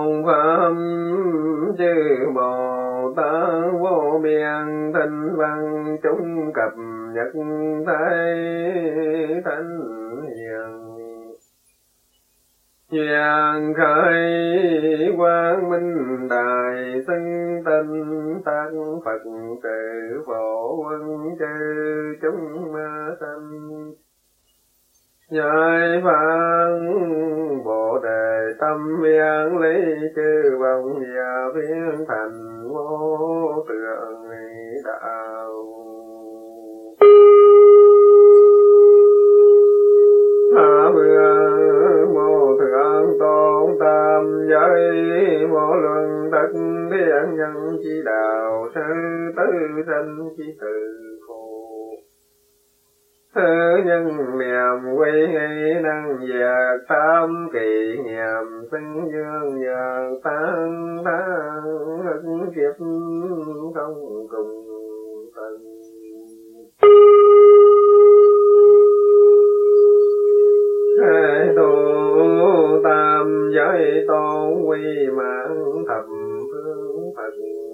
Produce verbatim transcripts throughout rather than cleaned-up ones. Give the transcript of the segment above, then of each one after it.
tôn pháp chư Bồ Tát vô biên thinh văn chúng cập nhật thấy thánh hiền. Duyên khởi quang minh đài xưng tinh tác Phật từ phổ quân chư chúng sanh. Giải phán Bồ Đề tâm viên lý chư vọng và biến thành vô tượng đạo. Hạ vương vô thượng tôn tam giới vô luận tất thiên nhân chi đạo sư tứ sanh chi từ khổ. Thứ nhân niệm quy nghi năng diệt tam kỳ nghiệm sinh dương nhờ tăng thang hức kiếp không cùng tận. Thế tu tam giới tôn quy mạng thập phương Phật.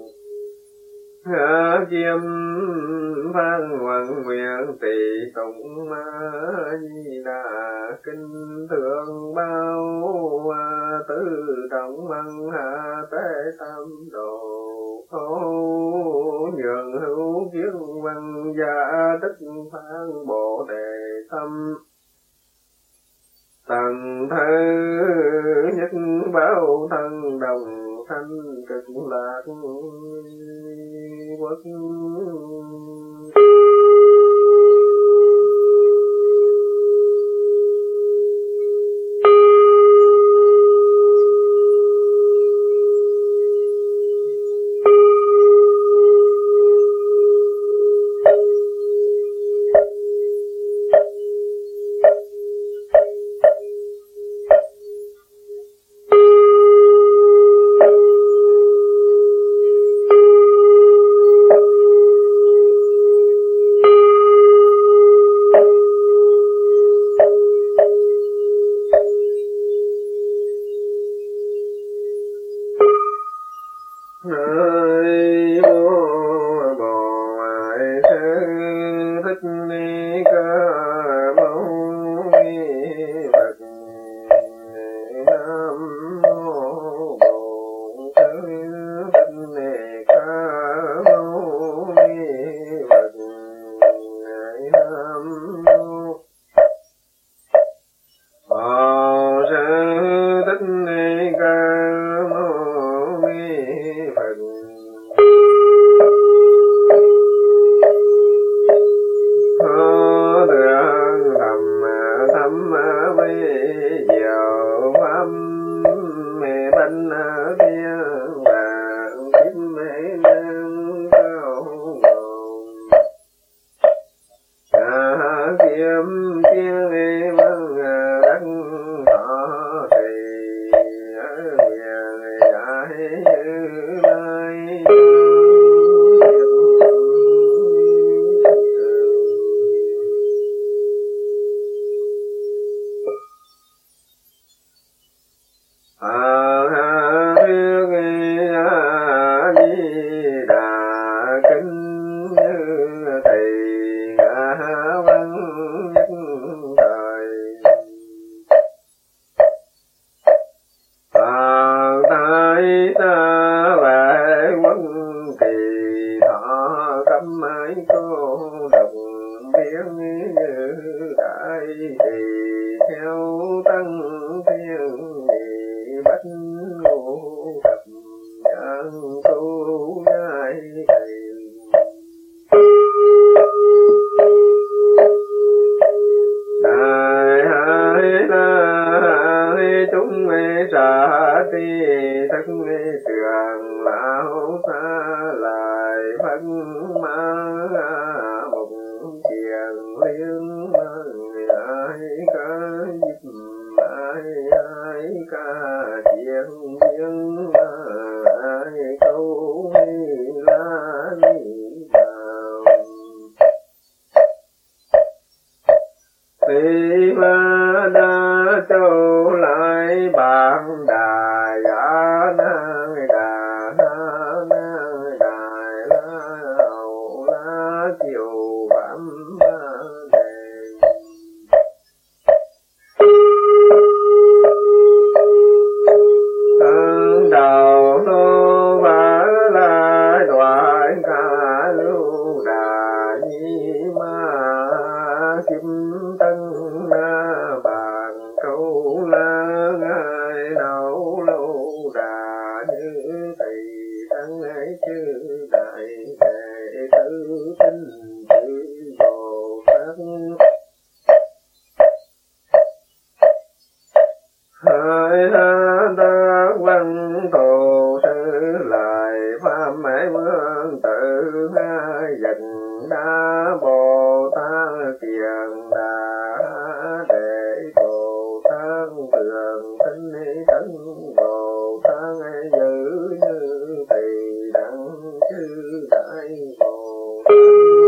Hạ chiêm phan hoàng nguyện tỳ tụng ma di đà kinh thượng bao tứ động văn hạ tế tam đồ. Ô nhường hữu kiết văn gia tích phan Bồ Đề tâm. Tần thơ nhất báo thân đồng thanh cực lạc quốc. Tỳ ma đa châu lại bạn đà giả thời ta văn tổ sư lại pháp mãi vương tự dần đa bồ tát kiền đà để bồ tát tường tinh tấn bồ tát giữ như tỳ đẳng chư đại bồ tát.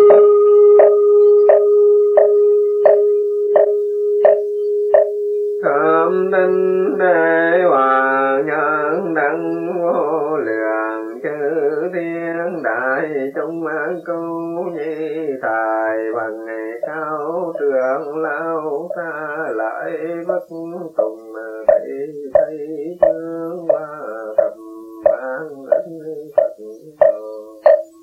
Khâm tinh đế hòa nhân đăng vô lượng chư thiên đại chúng cứu nhi tài bằng cao trưởng lao xa lại bất tùng thị thấy chương hoa thầm ban ân Phật đồ.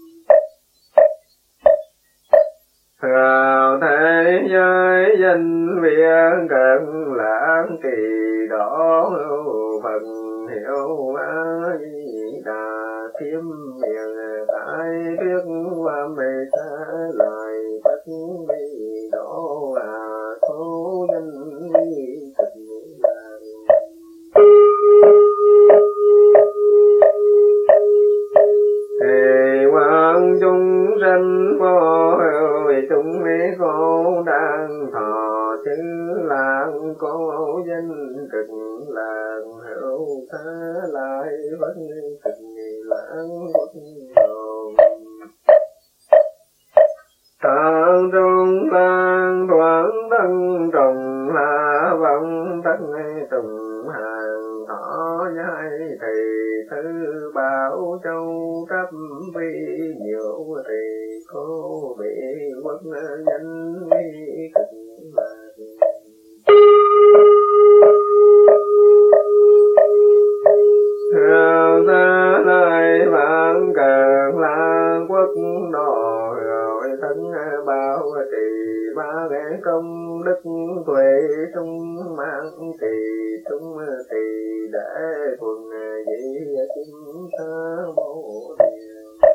Vào thế giới danh viên cần lãng kỳ đó phần hiệu a di đà kiếm miệng tại biết qua mê xa lại bất bi đó là số danh vi thực là thề quang chúng sanh vô chúng mấy cô đang thọ chữ làng cô danh cực làng hữu tha lại vẫn cực lãng bất hồn tạng trung lang đoạn thân trồng la vong thân trùng hàng thọ nhai thì thứ bảo châu cấp vi nhiều thì cô bị quốc danh vi cực lạc. Hào ta lại vạn cờ la quốc độ rồi thân bảo trì ba ngày công đức tuệ trung mang kỳ trung kỳ để quần dị chúng ta bổ điều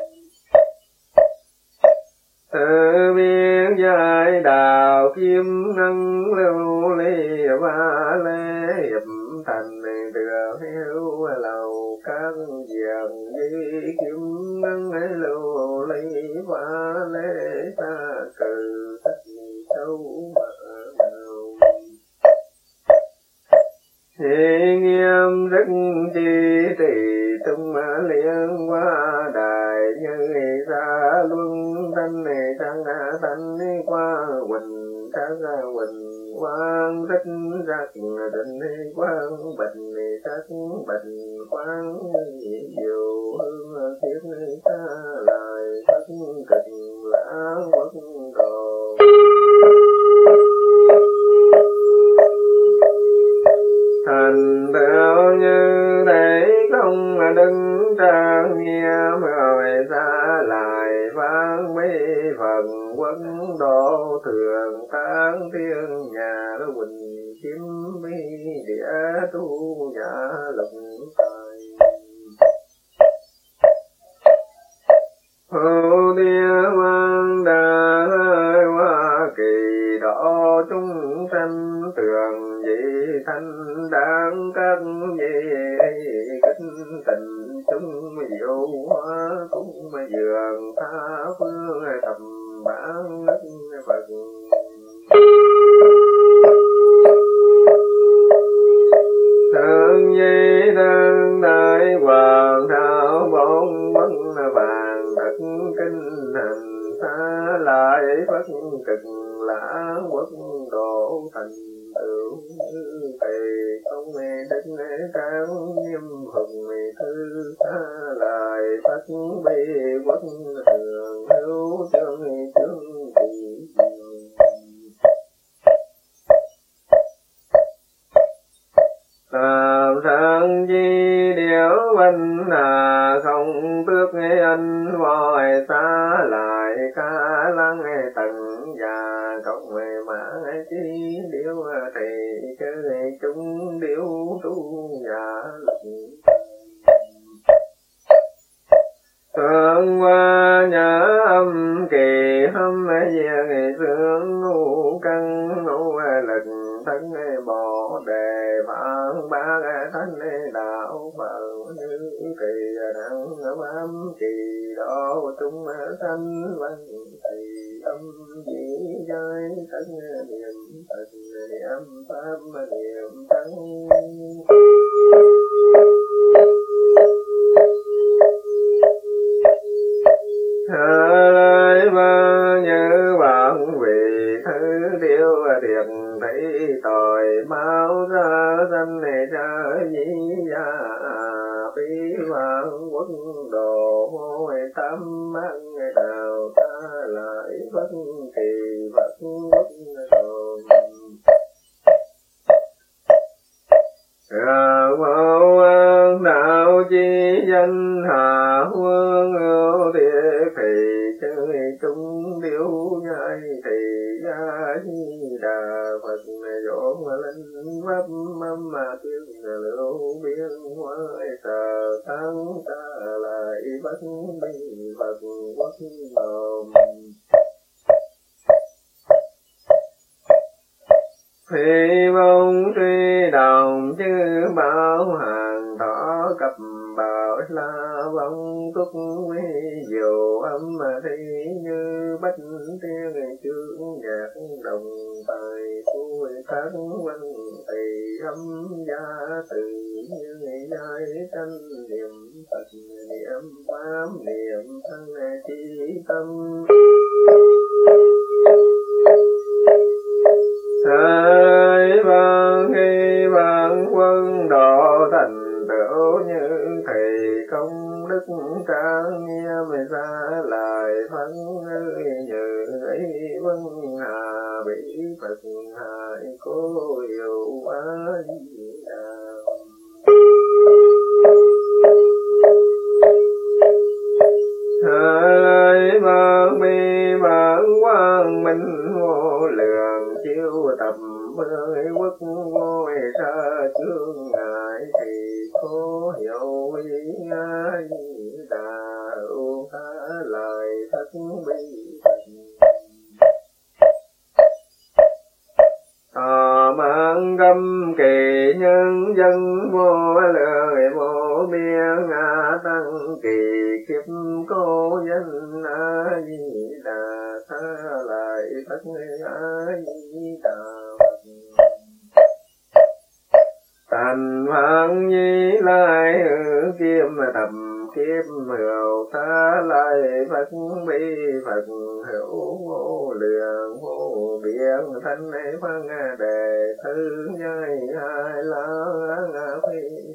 tự biên giải đạo kim ngân lưu ly và lê hiệp thành đường hiếu lầu các giường di kim ngân lưu ly và lê ta cử thích sâu mở đầu thì nghiêm đức chi trì tung liên qua đài như ra luân thanh sang thanh qua quỳnh sang quỳnh quang thích giác định quang bình sắc bình quang diệu hương thiết ta lại tất cực lãng quốc đồ thành tựu như thế không đứng trang nghiêm rồi ra lại vang mấy phần quân độ thường tán thiên nhà quỳnh chiếm mi địa tu nhà lục tài hữu địa mang đà hoa kỳ độ chúng sanh tường dị thanh đáng các gì kính tình chúng diệu hóa cũng dường tha phương thầm bán đất Phật thượng nhi thân đại hoàng thảo bốn vấn vàng đất kinh hành xa lại Phật cực lãng quốc độ thành tựu như thầy không đức tráng nghiêm hùng thư xa lại Phật bi quốc thường hữu chương chương thị làm sang chi điểu văn hà không tước anh voi xa lại ca lăng tầng già cộng mã chi điểu thì chơi chúng điểu tu nhà thường qua nhà âm kỳ hâm về sương ngũ căn ngũ lực thân bỏ đề phản ba ba thanh đạo phật như kỳ đặng bám trì độ chúng sanh văn thì âm dĩ giới thân niệm phật niệm pháp niệm tăng. Lời ba như bạn vì thứ điều điệp thấy tội mau ra danh này ra dĩ gia bí vạn quân đồ môi tâm ăn đào ta lại bất kỳ vật quốc đồ. Mẫu ơn đạo chi danh hạ quân ưu địa thị chơi chúng điếu nhai thị gia di đà Phật dỗ linh pháp mâm mà tiếng lưu biên hoài tờ tăng ta lại bất bi Phật quốc hồn. Phi vong truy đồng chư bảo hàng thọ cập bảo la vong túc quy diệu âm thi như bách tiên chương nhạc đồng tài vui thác văn tỳ âm gia từ như giai thanh niệm Phật niệm pháp niệm thân chi tâm. Hỡi vang khi vang quân độ thành tựu như thầy công đức trang nghiêm ra lại phân như ấy vân hà bị Phật hại cố yêu quá di đà. Hỡi vang bi vang quang minh vô lượng chiếu tập mới quốc ngôi ra chương ngại thì có hiểu ý ai đà ưu khá lời thất bi tò mang gâm kỳ nhân dân vô lời vô biên ngã tăng kỳ kiếp cô dân a di đà tha lại tất a di đà. Tàn hoàng nhi lại hữu kim thầm kiếp mượu tha lại Phật bi Phật hữu vô lượng vô biên thân phân đề thứ nhai hai lá phi.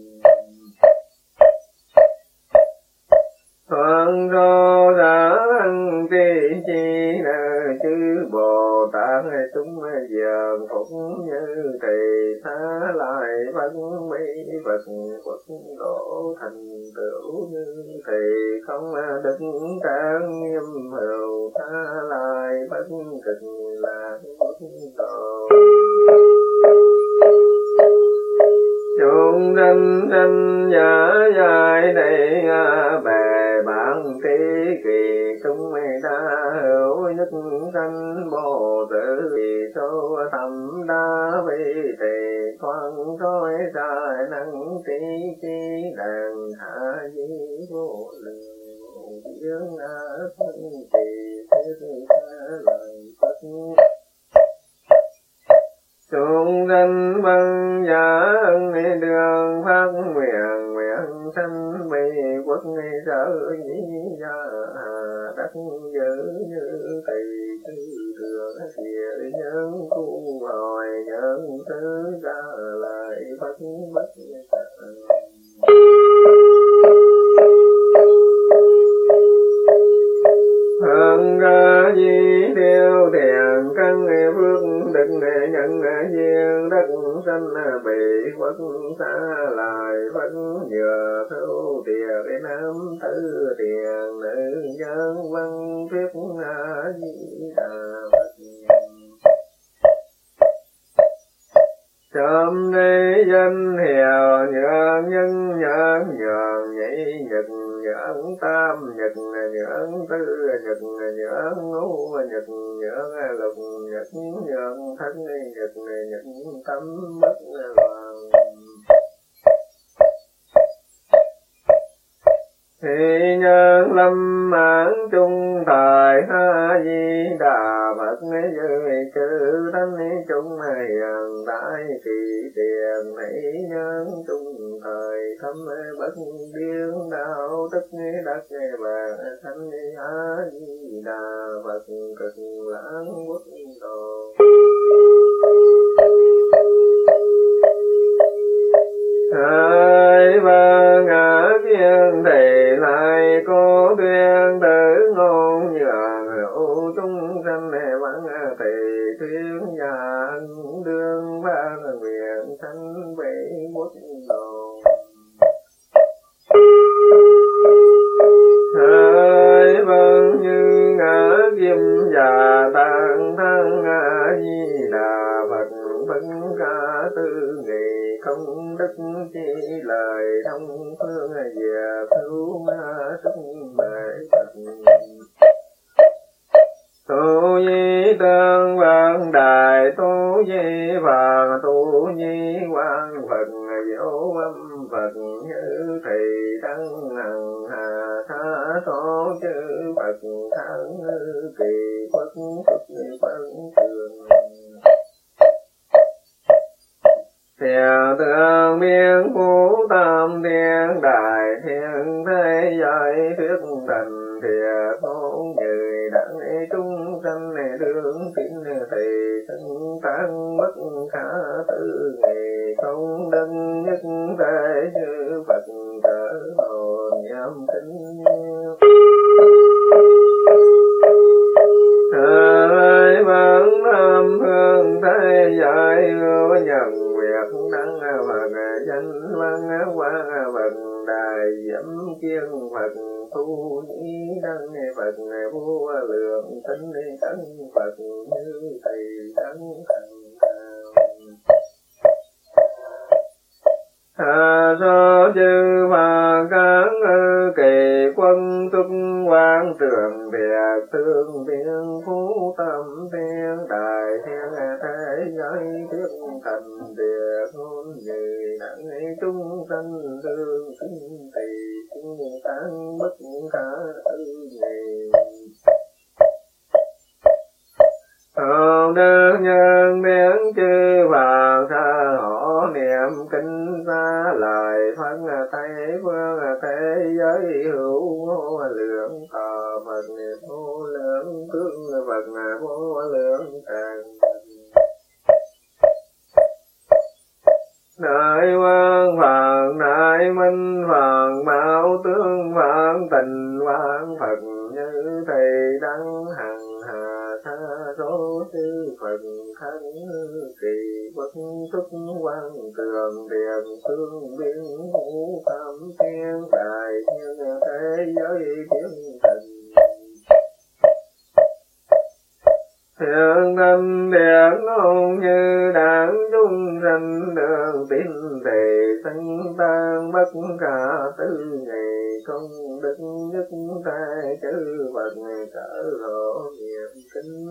Thoáng rô ra ăn tri chi nơ chư Bồ Tát chúng dường phúc như thầy xá lại Phật bi Phật quốc độ thành tựu như thầy không đức trang nghiêm hữu tha lại Phật cực lạc quốc độ. Chúng sanh sanh giả dài đầy bề bản trí kỳ chúng đa hữu nhất sanh bồ tử vì số thầm đa vi tỳ thoáng trôi dài năng trí chi đàn hạ di vô lượng vô biên a thân tỳ thế lời Phật. Chúng sanh văn giả đường phát nguyện nguyện sanh bi quốc sở dĩ gia đắc giữ như tỳ tư đường thiện nhân thu hồi nhân thứ ra lại Phật bất tận. Hằng ca di điều thiện căn phước đức nhân duyên đất sanh bị Phật xa lại Phật nhờ thâu tiền nam tư tiền nữ nhân văn thuyết a di đà Phật. Chấm ni danh hiệu nhờ nhân nhân nhờ nhị nhật nhẫn tam, nhật nhẫn tư, nhật nhẫn ngũ, nhật nhẫn lục, nhật nhẫn thất, nhật nhẫn tâm bất loạn. Thì nhân lâm mãn chung thời ha di đà Phật dưới chư thánh chúng hiện tại kỳ tiền mỹ nhân chung thời thâm bất biến đạo đức đắc vàng thánh a di đà Phật cực lãng quốc độ. Hai ba ngã kiên thầy lại có duyên tử ngôn nhường hữu chúng sanh vắng thầy thuyết nhà đương ban nguyện sanh bảy bút đồ. Hai vâng như ngã kim già tăng thăng a di đà Phật vân ca tư nghị công đức chi lời thông phương về cứu ma sung bệ Phật. Tu di tương vạn đại tu di vàng tu di quan Phật dấu âm Phật như thầy đăng hằng hà tha tổ chư Phật thắng kỳ Phật Phật Phật trường. Thiền tượng biên phú tam thiên đại thiên thế giới thuyết thành thiệt thôn người đặng chúng sanh đương tín thầy thân tăng bất khả tư nghị không đơn nhất thế chư Phật trở hồn nhâm kính. Thời vẫn nam hương thế giới ưu nhận việc đăng Phật danh văn quang Phật đại diễm kiên Phật tu ý đăng Phật vô lượng tính tấn Phật như thầy đăng thành Hà so chư mà các kỳ quân túc quang trường thiệt tương tiên phú tâm thiên đại thiên thế giới thuyết thành thiệt ngôn như nặng chúng sanh tương sinh tỳ chúng tán bất khả tư nghị. Hồn đức nhân biến chư vàng tha họ niệm kinh xa lời phân Tây phương thế giới hữu vô lượng thọ Phật vô lượng cương Phật vô lượng tràng. Đại quang phạn đại minh phạn bảo tướng phạn tình quang Phật như thầy đăng hằng hà tha số chư Phật khánh kỳ bất xuất quang tường tiền tương biên ngũ tam thiên đại thiên thế giới thiên thành. Thiện tâm điện ngôn như đảng chúng sanh đường tín thầy sanh tăng bất khả tư nghị công đức nhất tai chư Phật trở lộ niệm kính.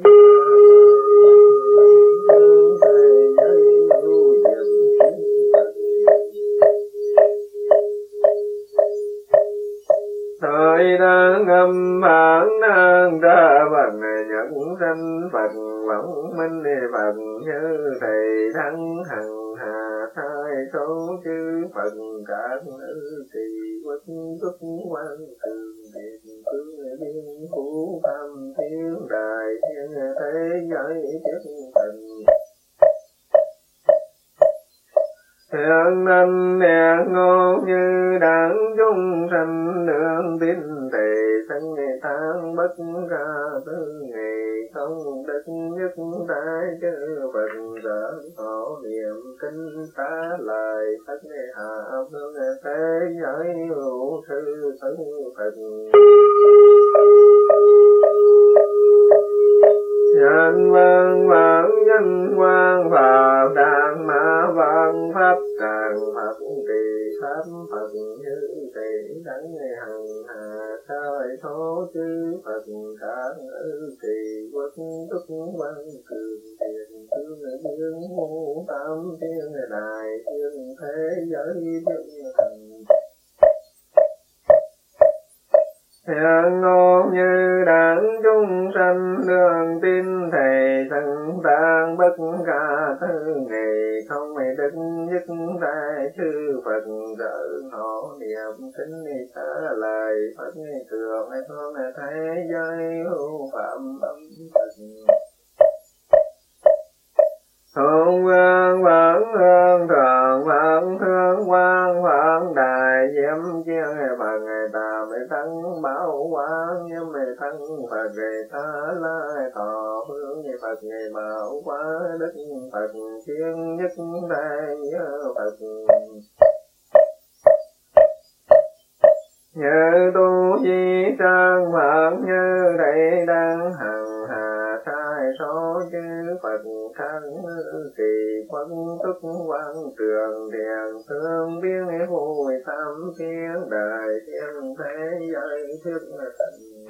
Thời đang âm bản đang ra Phật nhận sanh Phật võng minh Phật như thầy thắng hằng hà thai số chư Phật cả nữ kỳ quốc xuất quan tường điện cương biên phú tam thiên đại thiên thế giới chất thành. Thiện anh đèn ngôn như đảng chúng sanh nương tín thầy sanh tháng bất khả tư nghị không đức nhất tai chư Phật sở hộ niệm kinh tá lời tất hạ phương thế giới hữu sư tử Phật. Nhân văn vạn nhân quang Phật đàn mã văn pháp tràng Phật trì pháp Phật như tỷ đắng hằng hà sai số chư Phật các ư kỳ quốc túc văn cường tiền tương dương mô tam thiên đại thiên thế giới dương thần hiện ngôn như đảng chúng sanh đường tin thầy thân tạng bất cả thứ ngày không mày đức nhất đại chư Phật trợ họ niệm kính trả lời Phật cường thương thế giới hữu phạm âm Phật Hương vương vẫn hương thường vẫn thương quang vẫn đại diệm chiên bằng tà mê thân bảo quang như mê thân Phật ngày ta lai thọ hương như Phật ngày bảo quá đức Phật chiên nhất đại nhớ Phật như tu di trang Phật như đầy đăng hằng hà sai số chư Phật khăn kỳ quân túc quang trường đèn thương biến vui tam thiên đại thiên thế giới thức thần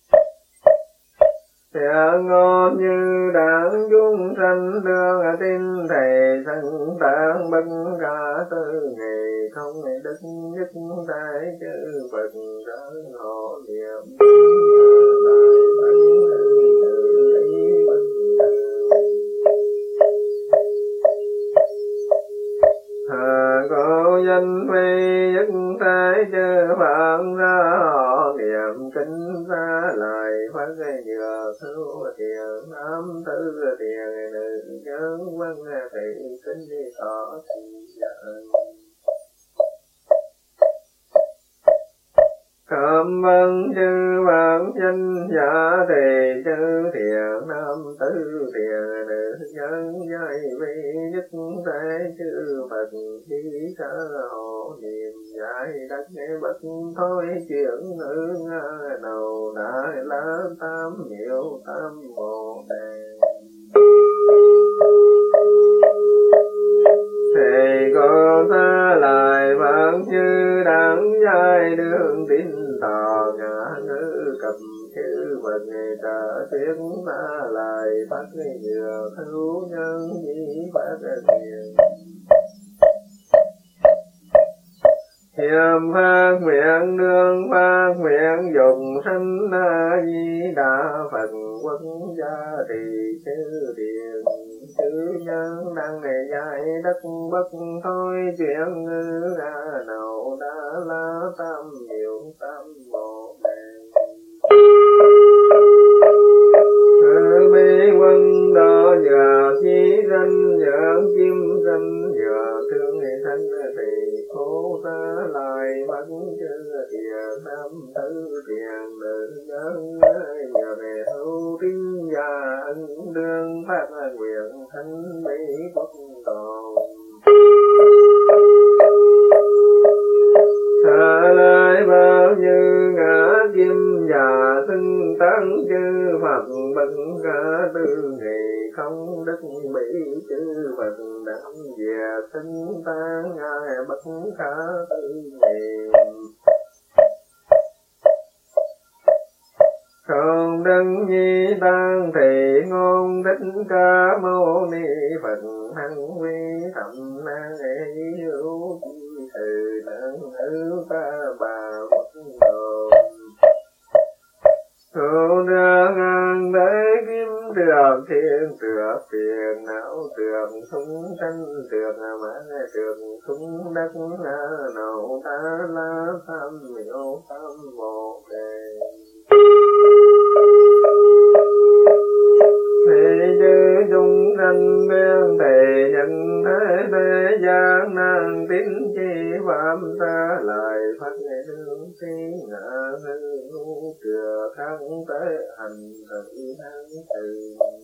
thiện ngôn như đảng chúng sanh đương tin thầy thân tạng bất cả tư ngày không đức nhất đại chư Phật ráng họ niệm hà cô danh phi nhất thái chư Phật ra họ niệm kinh ra lời Phật nhờ cứu thiền nam tư thiền nữ nhân văn thị kinh đi tỏ thị nhận cảm ơn chư Phật danh giả thì chư thiền nam tư thiền nữ nhân giai vi nhất thế chư Phật đi cả hộ niệm giải đắc bất thôi chuyện ngữ nga đầu đại la tam hiệu tam bồ đề thầy có ta lại vang như đắng giai đường tin tò ngã ngữ cầm chư Phật ngày trả tiếng ta lại phát nhờ cứu nhân dĩ phát thiền hiểm phát nguyện đương phát nguyện dùng sanh di đà Phật quốc gia thì chư thiền chư nhân đăng ngày dạy đất bất thôi chuyện ngữ ra đầu đã la tam hiệu tam bồ đề Hư bi quân đó nhờ chí danh nhờ kim danh nhờ thương thanh thì khổ ta lại bắt chư thiền nam tư thiền nữ nhân nhờ về hữu tín gia ân đương phát nguyện thanh mỹ quốc độ xa lại bao như ngã kim và tinh tấn chư Phật bất cả tư ngày không đức bị chư Phật đẳng về tinh tán ai bất khả tư niệm không đấng nhi tăng thì ngôn thích ca mâu ni Phật hằng vi thầm nan ấy hữu chi từ năng hữu ta bà Phật đồ Thu đưa ngang tới kim được thiên được phiền não được sung sanh được mã được sung đất nào ta la tham miệu tam bồ đề thì chư chúng sanh bên thầy nhân thế thế gian năng tín chi phạm ta lại phát nghệ đương thi ngã hư ngu thừa khăn tế hành tự năng từ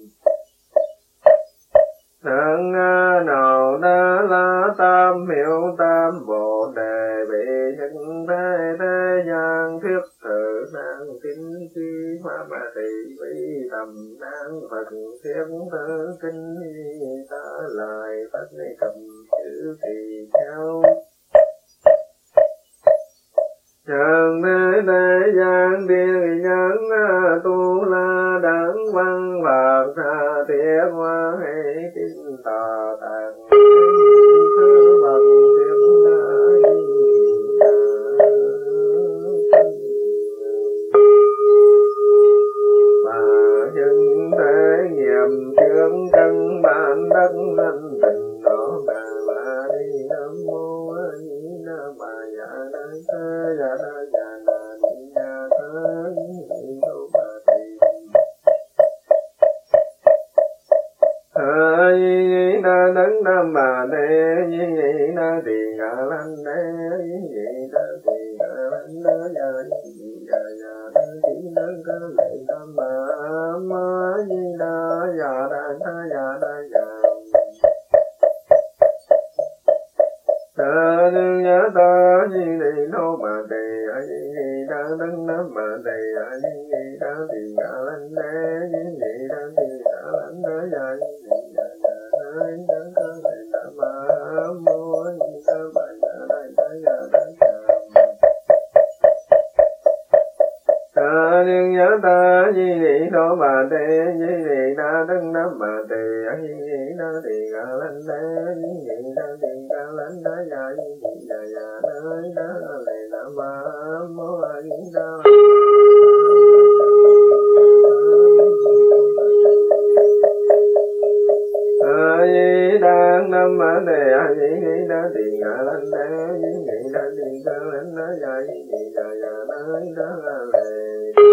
năng nào đa la tam hiệu tam bồ đề bị nhân thế thế gian thuyết tự năng tín chi pháp thị vi tầm năng Phật thiết thơ kinh ta lại phát cầm chữ thì theo Trần thế thế gian địa nhân tu la đẳng văn Phật tha thiết hoa hệ kinh tà tạng thư bằng thiên đại mà dân thế nghiệp chương căn bản đất anh tình đó bà bà đi nam mô a di đà bà dạ đa thế dạ đa dạ đa đi dạ thế đi đâu bà đi a di đà đấng nam bà đê di đà tỳ gà lan đê di đà tỳ gà lan đê dạ di đà dạ di đà ca lệ nam bà ma di đà dạ đà tha dạ đà dạ ta đương nhớ ta di đi đô bà tỳ a di đà đấng nam bà tỳ a di đà tỳ gà lan đê di đà tỳ gà lan đê dạ di đà dạ di đà ca lệ nam bà mô di đà bà dạ đà tha dạ đà dạ ta đương nhớ ta di đi đô bà tỳ di đi đà đấng nam bà tỳ a di đà tỳ gà lan đê di đà tỳ gà lan đê dạ di đà dạ đà đà lệ nam bà mô a di đà a di đà nam bà tỳ a di đà tỳ gà lan đê di đà tỳ gà lan đê dạ di đà dạ đà đà lệ